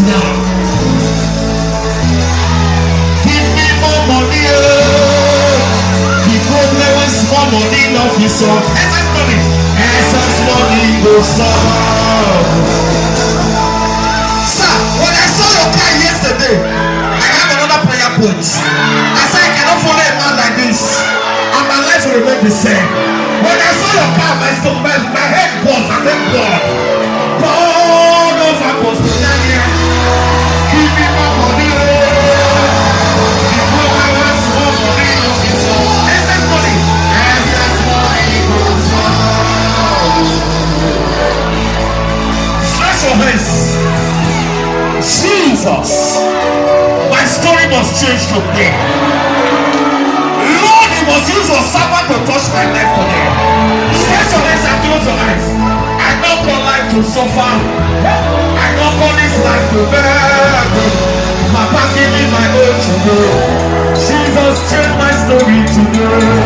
now. Give me more money. The problem is more money, not his son. Excess money. Excess money goes solve. Sir, when I saw your car yesterday, I have another prayer point. I said I cannot follow a man like this, and my life will remain the same. When I saw your car, my head buzzed. I said, God, God of Apostle, give me more money. Jesus, my story must change today. Lord, you must use your servant to touch my life today. Stretch your hands and close your eyes. I don't call life to suffer. I don't call this life to beg. Papa, give me my own today. Jesus, change my story today.